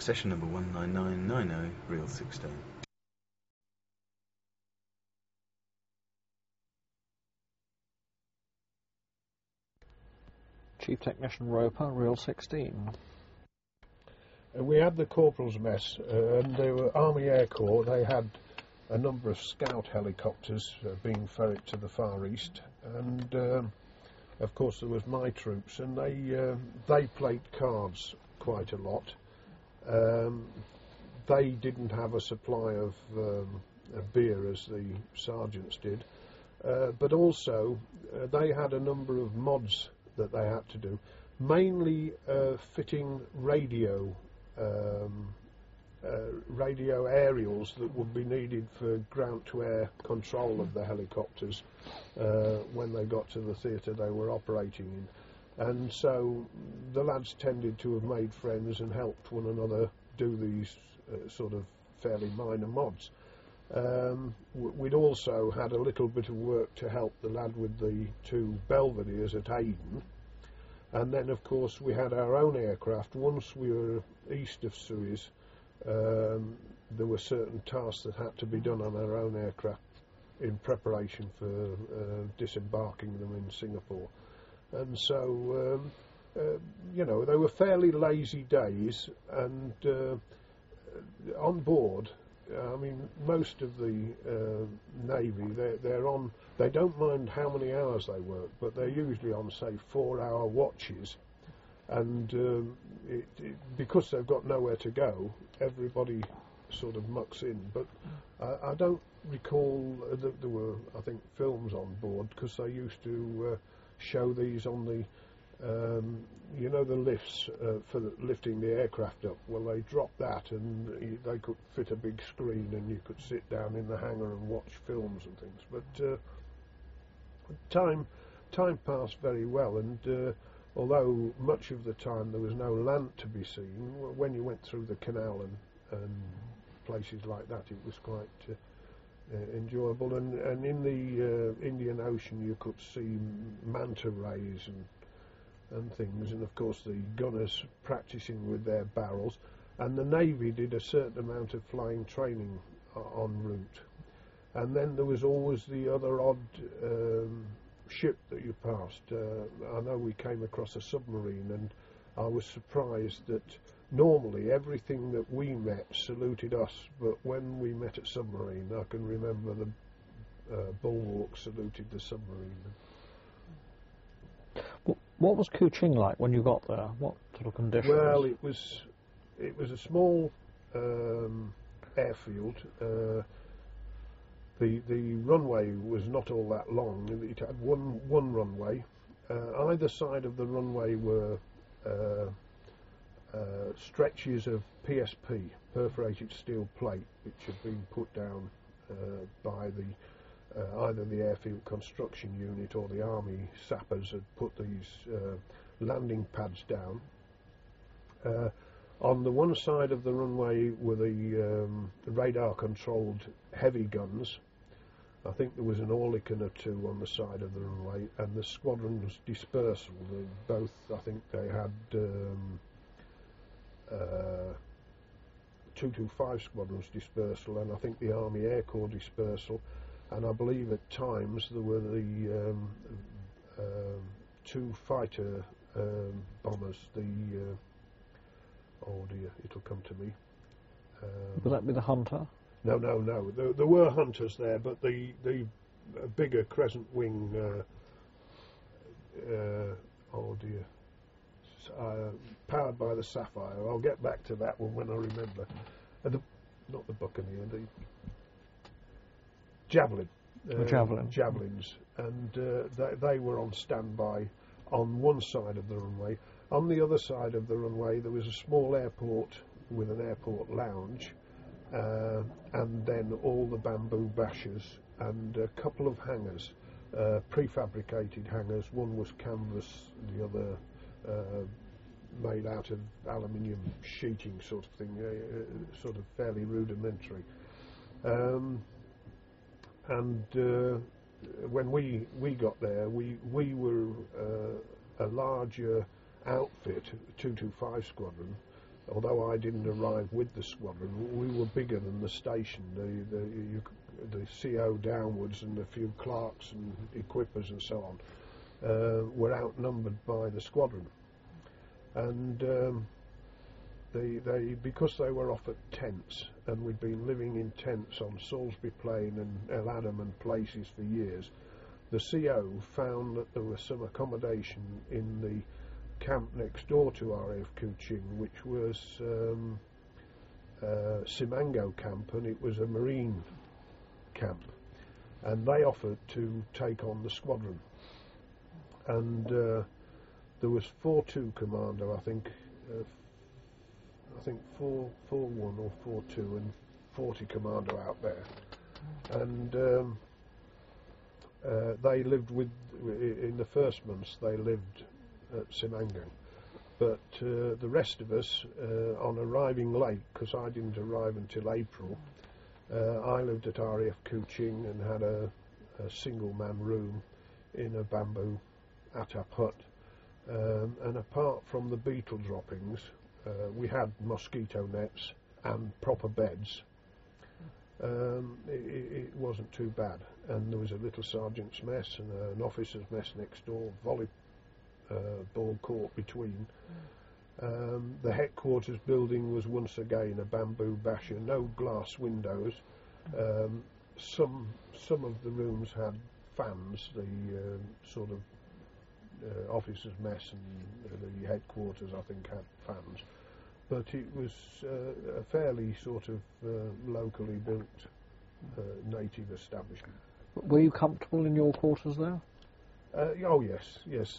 Session number 19990, reel 16. Chief Technician Roper, reel 16. We had the Corporal's Mess, and they were Army Air Corps. They had a number of scout helicopters being ferried to the Far East, and of course there was my troops, and they played cards quite a lot. They didn't have a supply of beer as the sergeants did, but also they had a number of mods that they had to do, mainly fitting radio aerials that would be needed for ground-to-air control of the helicopters when they got to the theatre they were operating in. And so the lads tended to have made friends and helped one another do these sort of fairly minor mods. We'd also had a little bit of work to help the lad with the two Belvederes at Aden. And then, of course, we had our own aircraft. Once we were east of Suez, there were certain tasks that had to be done on our own aircraft in preparation for disembarking them in Singapore. And so, you know, they were fairly lazy days, and on board, I mean, most of the Navy, they're on, they don't mind how many hours they work, but they're usually on, say, 4-hour watches, and because they've got nowhere to go, everybody sort of mucks in. But I don't recall that there were, I think, films on board, because they used to show these on the you know, the lifts for lifting the aircraft up. Well, they dropped that, and they could fit a big screen, and you could sit down in the hangar and watch films and things. But time passed very well, and although much of the time there was no land to be seen, when you went through the canal and places like that, it was quite enjoyable. And in the Indian Ocean, you could see manta rays and things, and of course the gunners practicing with their barrels, and the Navy did a certain amount of flying training en route. And then there was always the other odd ship that you passed. I know we came across a submarine, and I was surprised that normally everything that we met saluted us, but when we met a submarine, I can remember the bulwark saluted the submarine. What was Kuching like when you got there? What sort of conditions? Well, it was a small airfield. The runway was not all that long. It had one runway. Either side of the runway were stretches of PSP, perforated steel plate, which had been put down by either the airfield construction unit or the army sappers had put these landing pads down. On the one side of the runway were the radar-controlled heavy guns. I think there was an Oerlikon or two on the side of the runway, and the squadron's dispersal. Both, I think they had 225 squadrons dispersal, and I think the Army Air Corps dispersal. And I believe at times there were the two fighter bombers, oh dear, it'll come to me. Would that be the Hunter? No. There were Hunters there, but the bigger crescent wing, oh dear, powered by the Sapphire. I'll get back to that one when I remember. Not the Buccaneer, the Javelin. Javelins, and they were on standby on one side of the runway. On the other side of the runway there was a small airport with an airport lounge, and then all the bamboo bashers and a couple of hangars, prefabricated hangars. One was canvas, the other made out of aluminium sheeting sort of thing, sort of fairly rudimentary. And when we got there, we were a larger outfit, 225 squadron, although I didn't arrive with the squadron, we were bigger than the station. The CO downwards and a few clerks and equippers and so on were outnumbered by the squadron. And they because they were off at tents, and we'd been living in tents on Salisbury Plain and El Adam and places for years, the CO found that there was some accommodation in the camp next door to RAF Kuching, which was Simango camp, and it was a marine camp, and they offered to take on the squadron. And there was 4-2 commando, I think 4-1 or 4-2 and 40 commando out there, and they lived in the first months they lived at Simango, but the rest of us on arriving late, because I didn't arrive until April, I lived at RAF Kuching and had a single man room in a bamboo atap hut, and apart from the beetle droppings, we had mosquito nets and proper beds. It wasn't too bad, and there was a little sergeant's mess and an officer's mess next door, volleyball court between. The headquarters building was once again a bamboo basher, no glass windows. Some of the rooms had fans, the sort of officers' mess and the headquarters, I think, had fans. But it was a fairly sort of locally built native establishment. Were you comfortable in your quarters there? Oh yes.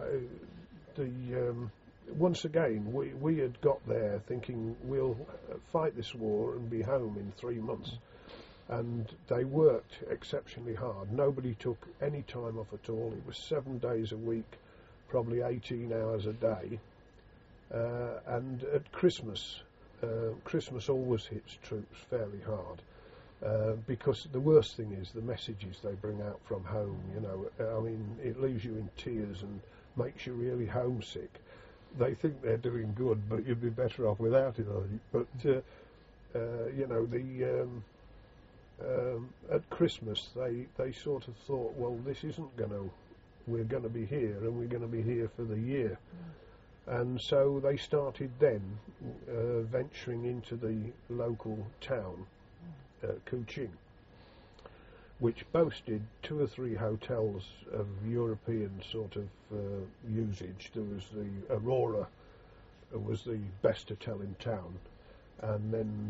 Once again, we had got there thinking we'll fight this war and be home in 3 months, and they worked exceptionally hard. Nobody took any time off at all. It was 7 days a week, probably 18 hours a day. And at Christmas always hits troops fairly hard, because the worst thing is the messages they bring out from home. You know, I mean, it leaves you in tears and makes you really homesick. They think they're doing good, but you'd be better off without it, I think. But you know, at Christmas they sort of thought, well, this isn't we're going to be here, and we're going to be here for the year. And so they started then venturing into the local town, Kuching, which boasted 2 or 3 hotels of European sort of usage. There was the Aurora, was the best hotel in town, and then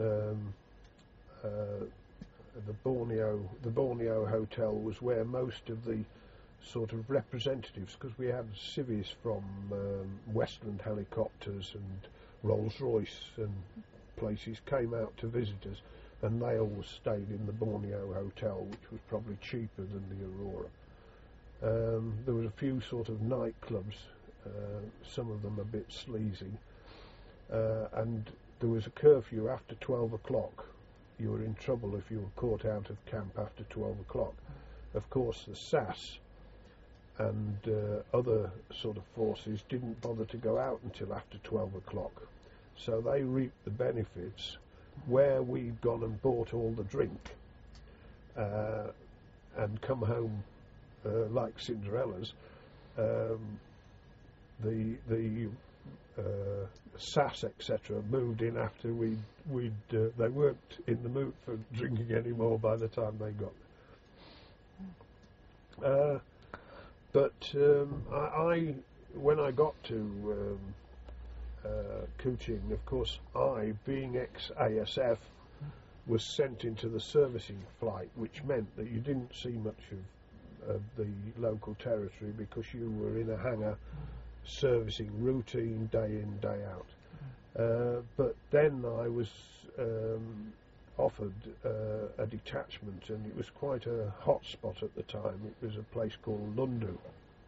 the Borneo Hotel was where most of the sort of representatives, because we had civvies from Westland helicopters and Rolls-Royce and places, came out to visit us, and they always stayed in the Borneo Hotel, which was probably cheaper than the Aurora. There was a few sort of nightclubs, some of them a bit sleazy, and there was a curfew after 12 o'clock. You were in trouble if you were caught out of camp after 12 o'clock. Of course, the SAS and other sort of forces didn't bother to go out until after 12 o'clock. So they reaped the benefits where we'd gone and bought all the drink and come home like Cinderella's. The SAS, etc., moved in after they weren't in the mood for drinking anymore by the time they got there. But when I got to Kuching, of course, I, being ex-ASF, was sent into the servicing flight, which meant that you didn't see much of the local territory because you were in a hangar servicing routine day in, day out. But then I was offered a detachment, and it was quite a hot spot at the time. It was a place called Lundu.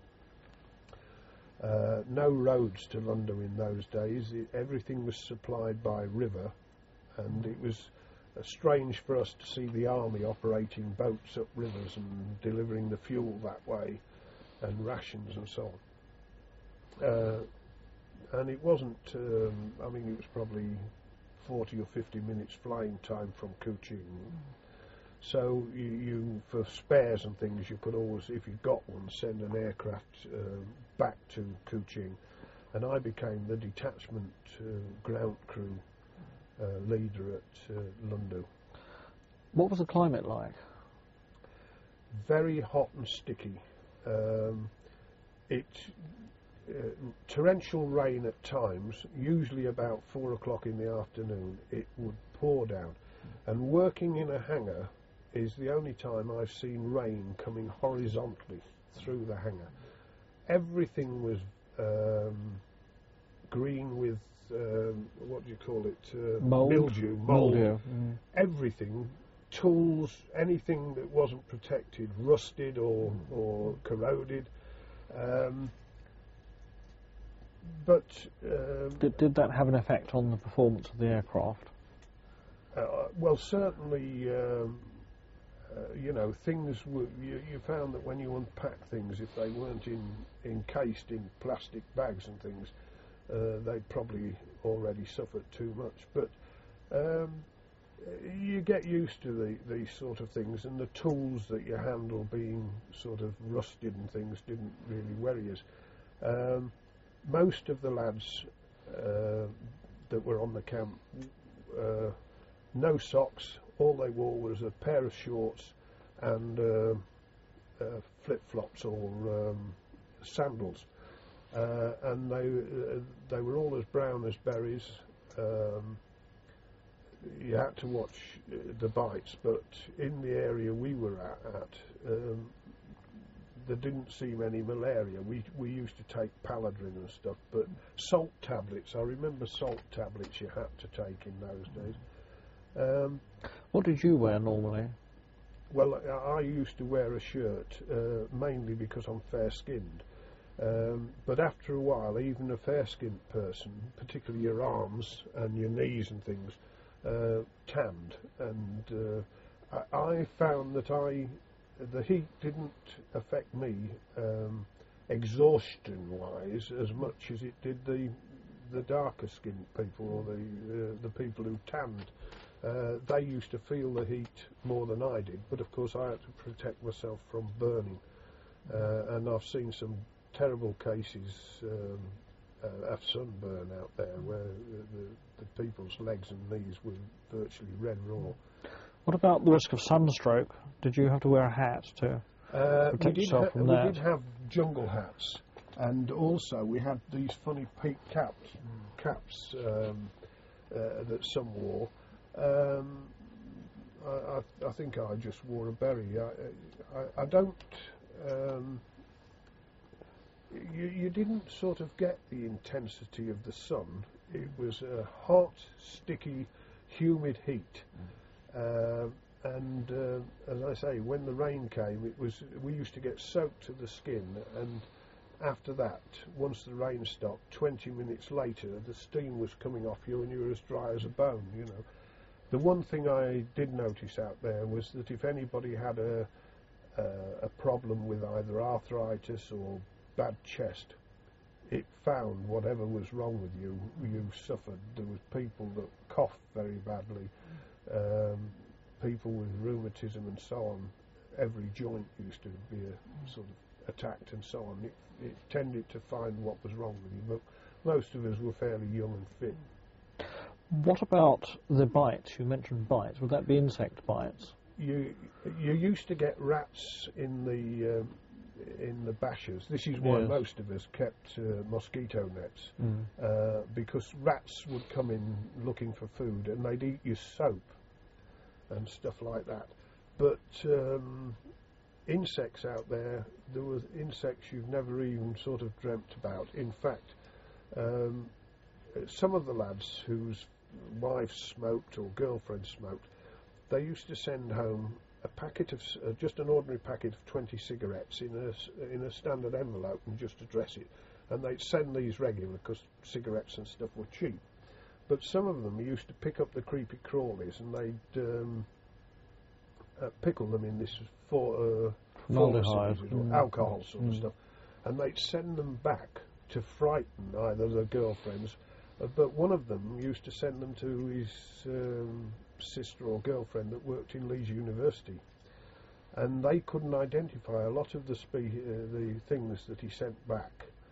No roads to Lundu in those days. Everything was supplied by river, and it was strange for us to see the army operating boats up rivers and delivering the fuel that way, and rations and so on. and it wasn't. I mean, it was probably 40 or 50 minutes flying time from Kuching. So you for spares and things, you could always, if you got one, send an aircraft back to Kuching, and I became the detachment ground crew leader at Lundu. What was the climate like? Very hot and sticky. Torrential rain at times, usually about 4 o'clock in the afternoon, it would pour down. And working in a hangar is the only time I've seen rain coming horizontally through the hangar. Everything was green with, what do you call it? Mould? Mildew. Everything, tools, anything that wasn't protected, rusted or corroded. But Did that have an effect on the performance of the aircraft? well, certainly, things were. You found that when you unpack things, if they weren't encased in plastic bags and things, they'd probably already suffered too much. But you get used to these sort of things, and the tools that you handle being sort of rusted and things didn't really worry us. Most of the lads that were on the camp, no socks. All they wore was a pair of shorts and flip-flops or sandals, and they were all as brown as berries. You had to watch the bites, but in the area we were at there didn't seem any malaria. We used to take Paladrin and stuff, but salt tablets, I remember salt tablets you had to take in those days. What did you wear normally? Well, I used to wear a shirt, mainly because I'm fair-skinned. But after a while, even a fair-skinned person, particularly your arms and your knees and things, tanned. And I found that the heat didn't affect me exhaustion-wise as much as it did the darker-skinned people or the people who tanned. They used to feel the heat more than I did, but of course I had to protect myself from burning. And I've seen some terrible cases of sunburn out there where the people's legs and knees were virtually red raw. What about the risk of sunstroke? Did you have to wear a hat to protect yourself from that? We did have jungle hats, and also we had these funny peaked caps that some wore. I think I just wore a berry. I don't. You didn't sort of get the intensity of the sun. It was a hot, sticky, humid heat. And as I say, when the rain came, we used to get soaked to the skin, and after that, once the rain stopped, 20 minutes later, the steam was coming off you and you were as dry as a bone, you know. The one thing I did notice out there was that if anybody had a problem with either arthritis or bad chest, it found whatever was wrong with you, you suffered. There was people that coughed very badly, people with rheumatism and so on. Every joint used to be sort of attacked and so on. It tended to find what was wrong with you, but most of us were fairly young and fit. What about the bites? You mentioned bites. Would that be insect bites? You used to get rats in the bashers. This is why most of us kept mosquito nets, because rats would come in looking for food and they'd eat your soap and stuff like that. But insects out there were insects you've never even sort of dreamt about. In fact, some of the lads whose wives smoked or girlfriends smoked, they used to send home a packet of just an ordinary packet of 20 cigarettes in a standard envelope and just address it, and they'd send these regular because cigarettes and stuff were cheap. But some of them used to pick up the creepy crawlies and they'd pickle them in this formaldehyde or alcohol sort of stuff, and they'd send them back to frighten either the girlfriends, but one of them used to send them to his sister or girlfriend that worked in Leeds University, and they couldn't identify a lot of the things that he sent back.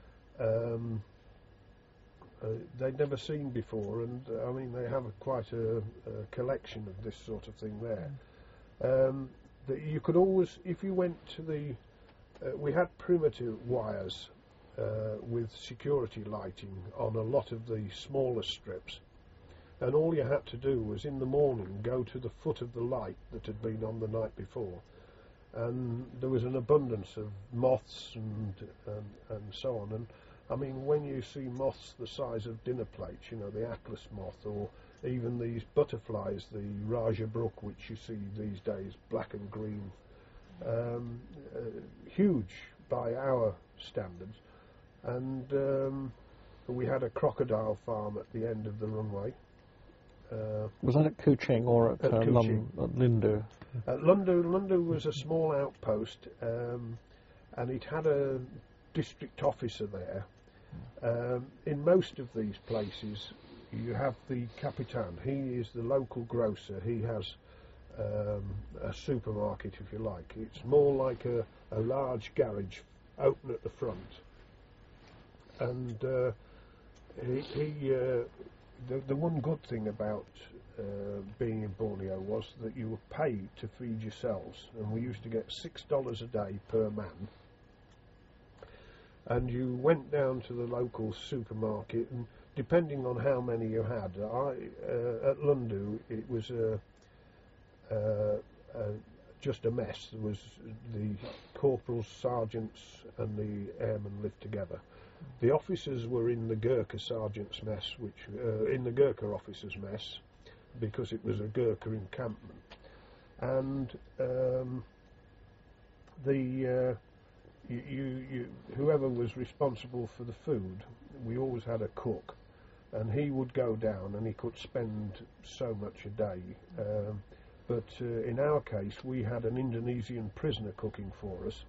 They'd never seen before, and I mean they have quite a collection of this sort of thing there. That you could always, if you went to we had primitive wires with security lighting on a lot of the smaller strips, and all you had to do was in the morning go to the foot of the light that had been on the night before, and there was an abundance of moths and so on. And I mean, when you see moths the size of dinner plates, you know, the Atlas moth, or even these butterflies, the Raja Brook, which you see these days, black and green, huge by our standards. And we had a crocodile farm at the end of the runway. Was that at Kuching or at Lindu? At Lundu was a small outpost, and it had a district officer there. In most of these places, you have the Capitan. He is the local grocer. He has a supermarket, if you like. It's more like a large garage open at the front. And the one good thing about being in Borneo was that you were paid to feed yourselves, and we used to get $6 a day per man. And you went down to the local supermarket, and depending on how many you had, at Lundu it was just a mess. There was the corporals, sergeants, and the airmen lived together. The officers were in the Gurkha sergeants' mess, in the Gurkha officers' mess, because it was a Gurkha encampment, and whoever was responsible for the food, we always had a cook, and he would go down and he could spend so much a day. But in our case, we had an Indonesian prisoner cooking for us,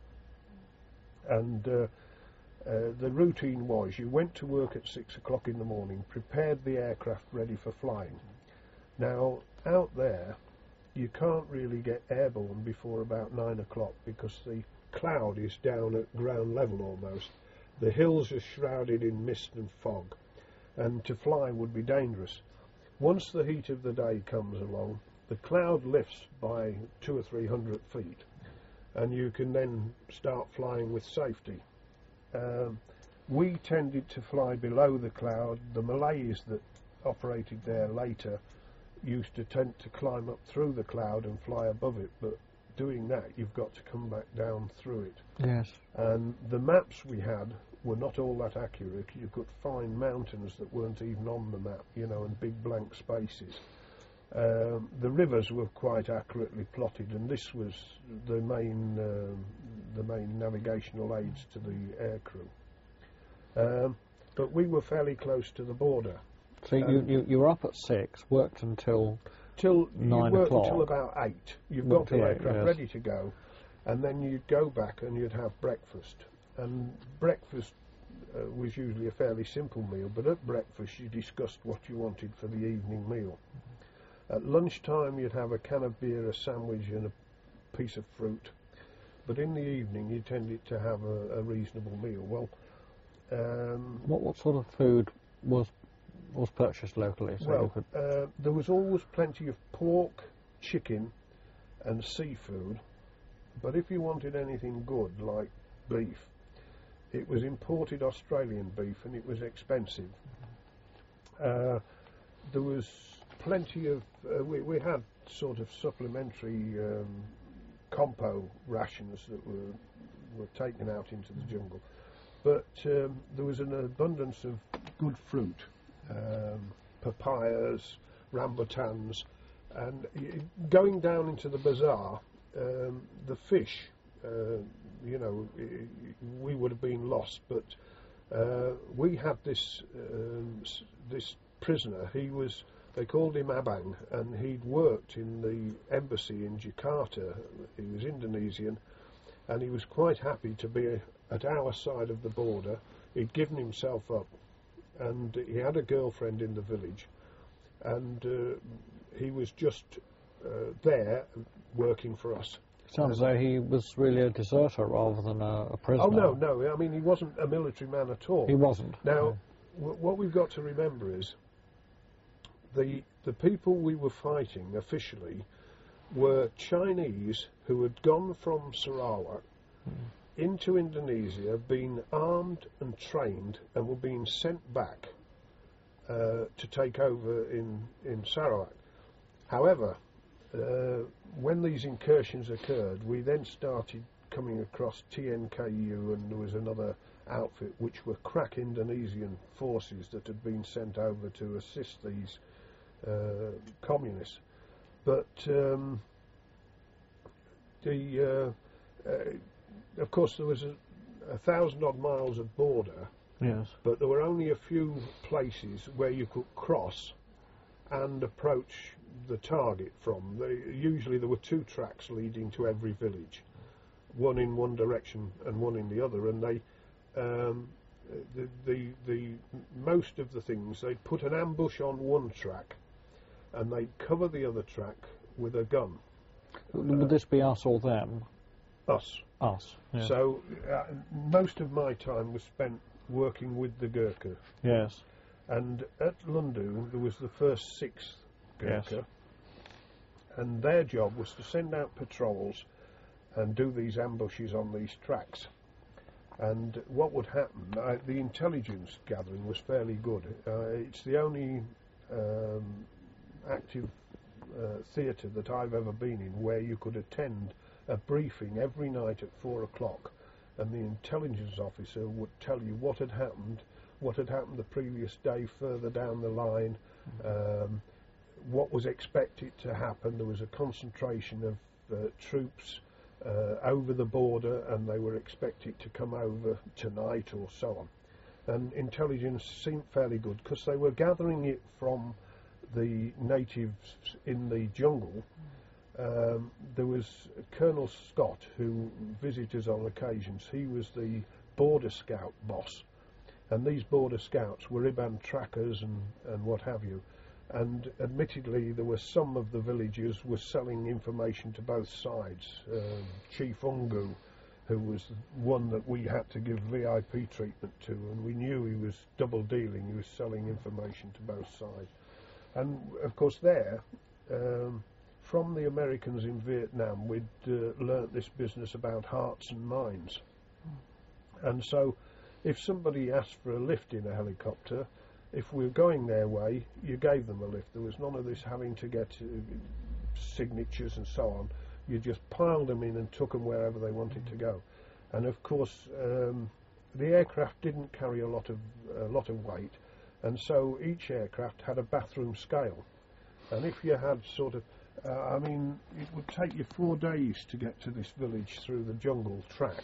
and the routine was you went to work at 6 o'clock in the morning, prepared the aircraft ready for flying. Now, out there, you can't really get airborne before about 9 o'clock because the cloud is down at ground level almost. The hills are shrouded in mist and fog, and to fly would be dangerous. Once the heat of the day comes along, the cloud lifts by 200 or 300 feet, and you can then start flying with safety. We tended to fly below the cloud. The Malays that operated there later used to tend to climb up through the cloud and fly above it, but doing that you've got to come back down through it. Yes. And the maps we had were not all that accurate. You could find mountains that weren't even on the map, you know, and big blank spaces. The rivers were quite accurately plotted, and this was the main navigational aids to the aircrew. But we were fairly close to the border. So you were up at 6, worked until 9 o'clock. Until about 8. You've got the aircraft ready to go, and then you'd go back and you'd have breakfast. And breakfast was usually a fairly simple meal, but at breakfast you discussed what you wanted for the evening meal. At lunchtime you'd have a can of beer, a sandwich and a piece of fruit, but in the evening you tended to have a reasonable meal. Well, what sort of food was purchased locally? So there was always plenty of pork, chicken and seafood, but if you wanted anything good like beef, it was imported Australian beef, and it was expensive. There was plenty of we had sort of supplementary compo rations that were taken out into the jungle, but there was an abundance of good fruit, papayas, rambutans, and going down into the bazaar, the fish, you know, we would have been lost, but we had this prisoner. They called him Abang, and he'd worked in the embassy in Jakarta. He was Indonesian, and he was quite happy to be at our side of the border. He'd given himself up, and he had a girlfriend in the village, and he was just there working for us. Sounds as though he was really a deserter rather than a prisoner. Oh, no. I mean, he wasn't a military man at all. He wasn't. Now, what we've got to remember is the people we were fighting officially were Chinese who had gone from Sarawak into Indonesia, been armed and trained, and were being sent back to take over in Sarawak. However, when these incursions occurred, we then started coming across TNKU, and there was another outfit which were crack Indonesian forces that had been sent over to assist these communists. But of course there was 1,000 odd miles of border, yes, but there were only a few places where you could cross and approach the target from. Usually there were 2 tracks leading to every village, one in one direction and one in the other, and they the most of the things, they'd put an ambush on one track and they'd cover the other track with a gun. Would this be us or them? Us. Us. Yes. So most of my time was spent working with the Gurkha. Yes. And at Lundu there was the first 6th Gurkha, yes, and their job was to send out patrols and do these ambushes on these tracks. And what would happen, the intelligence gathering was fairly good. It's the only active theatre that I've ever been in where you could attend a briefing every night at 4 o'clock, and the intelligence officer would tell you what had happened the previous day further down the line, what was expected to happen. There was a concentration of troops over the border, and they were expected to come over tonight or so on. And intelligence seemed fairly good because they were gathering it from the natives in the jungle. There was Colonel Scott, who visited us on occasions. He was the border scout boss, and these border scouts were IBAN trackers and what have you. And admittedly, there were some of the villagers were selling information to both sides. Chief Ungu, who was one that we had to give VIP treatment to, and we knew he was double dealing. He was selling information to both sides. And of course there, from the Americans in Vietnam, we'd learnt this business about hearts and minds. And so if somebody asked for a lift in a helicopter, if we were going their way, you gave them a lift. There was none of this having to get signatures and so on. You just piled them in and took them wherever they wanted to go. And of course, the aircraft didn't carry a lot of weight, and so each aircraft had a bathroom scale. And if you had sort of, I mean, it would take you 4 days to get to this village through the jungle track,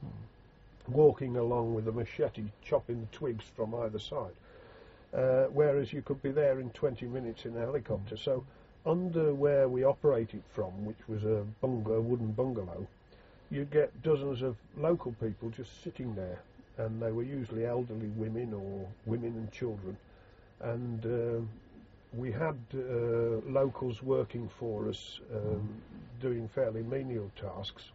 walking along with a machete, chopping the twigs from either side. Whereas you could be there in 20 minutes in a helicopter. So under where we operated from, which was a wooden bungalow, you'd get dozens of local people just sitting there, and they were usually elderly women or women and children. And we had locals working for us, doing fairly menial tasks.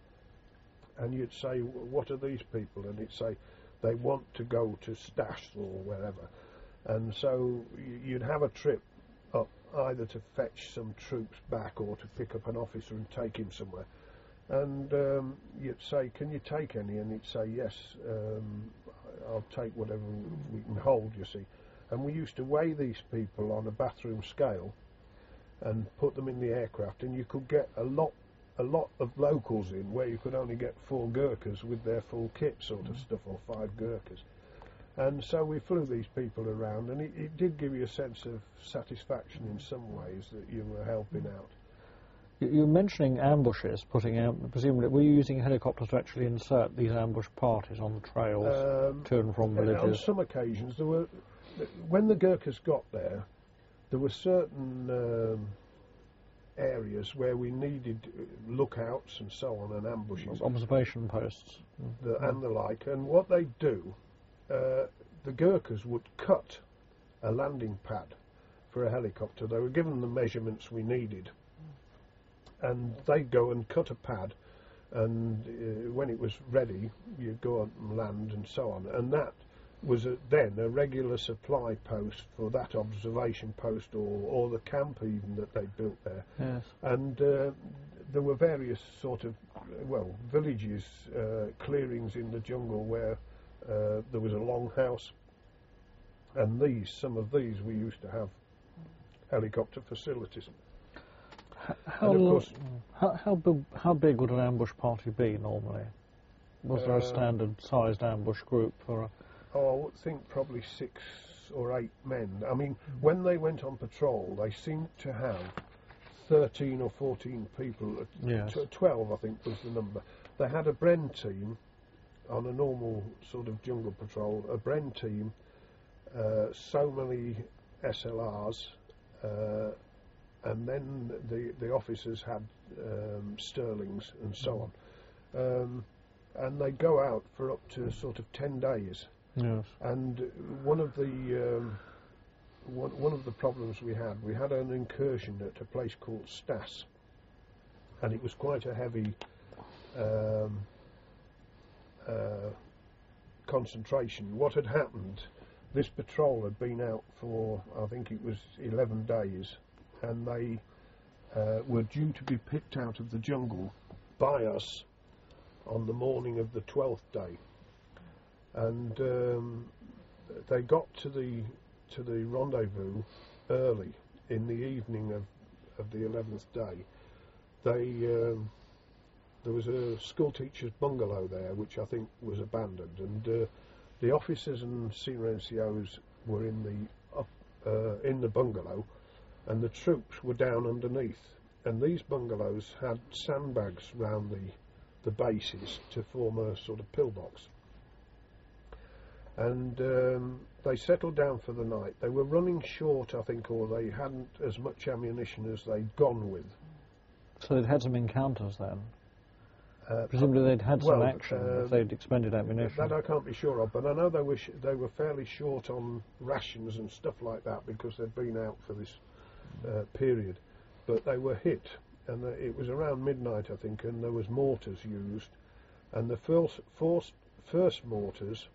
And you'd say, what are these people? And it'd say, they want to go to Stash or wherever. And so you'd have a trip up either to fetch some troops back or to pick up an officer and take him somewhere. And you'd say, can you take any? And he'd say, yes, I'll take whatever we can hold, you see. And we used to weigh these people on a bathroom scale and put them in the aircraft, and you could get a lot of locals in where you could only get 4 Gurkhas with their full kit sort of stuff, or 5 Gurkhas. And so we flew these people around, and it did give you a sense of satisfaction in some ways that you were helping out. You're mentioning ambushes, putting out, presumably, were you using helicopters to actually insert these ambush parties on the trails to and from villages? On some occasions, there were, when the Gurkhas got there were certain areas where we needed lookouts and so on, and ambushes. Observation posts. And the like. And what they'd do the Gurkhas would cut a landing pad for a helicopter. They were given the measurements we needed, and they'd go and cut a pad, and when it was ready, you'd go on and land and so on. And that was then a regular supply post for that observation post, or the camp even that they built there. Yes. And there were various sort of, villages, clearings in the jungle where there was a longhouse, and some of these we used to have helicopter facilities. How big would an ambush party be normally? Was there a standard sized ambush group for a... I would think probably 6 or 8 men. I mean, when they went on patrol, they seemed to have 13 or 14 people. Yes. 12, I think, was the number. They had a Bren team on a normal sort of jungle patrol, a Bren team, so many SLRs, and then the officers had Sterlings and so on. And they go out for up to sort of 10 days. Yes. And one of the problems we had an incursion at a place called Stas, and it was quite a heavy concentration. What had happened, this patrol had been out for, I think it was 11 days, and they were due to be picked out of the jungle by us on the morning of the 12th day. And they got to the rendezvous early in the evening of the 11th day. There was a school teacher's bungalow there, which I think was abandoned, and the officers and senior NCOs were in the bungalow, and the troops were down underneath. And these bungalows had sandbags round the bases to form a sort of pillbox. And they settled down for the night. They were running short, I think, or they hadn't as much ammunition as they'd gone with. So they'd had some encounters then? Presumably they'd had some action if they'd expended ammunition. That I can't be sure of, but I know they were fairly short on rations and stuff like that because they'd been out for this period. But they were hit, and it was around midnight, I think, and there was mortars used. And the first mortars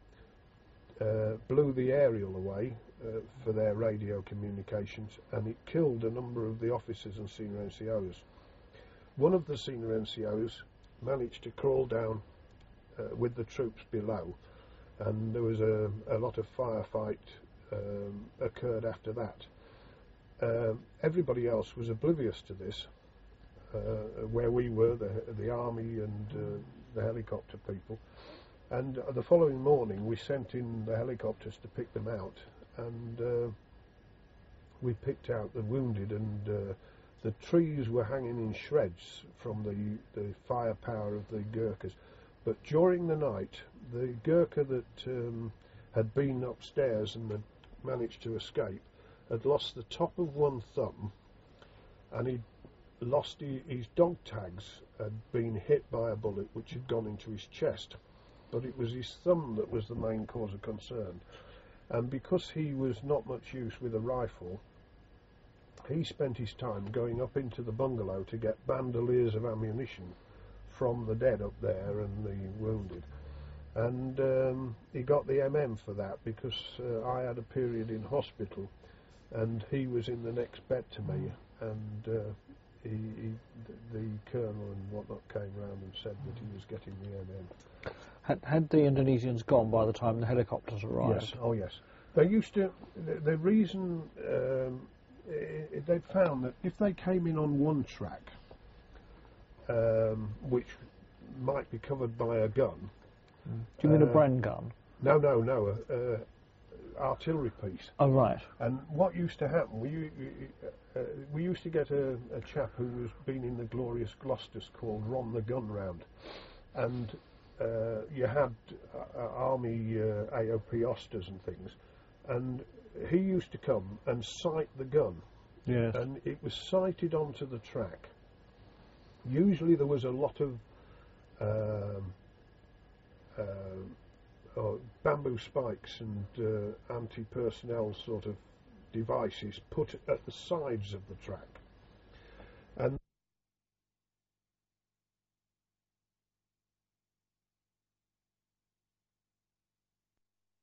blew the aerial away for their radio communications, and it killed a number of the officers and senior NCOs. One of the senior NCOs managed to crawl down with the troops below, and there was a lot of firefight occurred after that. Everybody else was oblivious to this, where we were, the army and the helicopter people. And the following morning we sent in the helicopters to pick them out, and we picked out the wounded, and the trees were hanging in shreds from the firepower of the Gurkhas. But during the night, the Gurkha that had been upstairs and had managed to escape had lost the top of one thumb, and he'd lost his dog tags, had been hit by a bullet which had gone into his chest. But it was his thumb that was the main cause of concern. And because he was not much use with a rifle, he spent his time going up into the bungalow to get bandoliers of ammunition from the dead up there and the wounded. And he got the MM for that because I had a period in hospital and he was in the next bed to me, and the colonel and whatnot came round and said that he was getting the MM. Had the Indonesians gone by the time the helicopters arrived? Yes, oh yes. They used to, the reason, they found that if they came in on one track, which might be covered by a gun. Do you mean a Bren gun? No, artillery piece. Oh, right. And what used to happen, we used to get a chap who was been in the Glorious Gloucesters called Ron the Gun Round, and you had army AOP Osters and things, and he used to come and sight the gun. Yes. And it was sighted onto the track. Usually there was a lot of bamboo spikes and anti-personnel sort of devices put at the sides of the track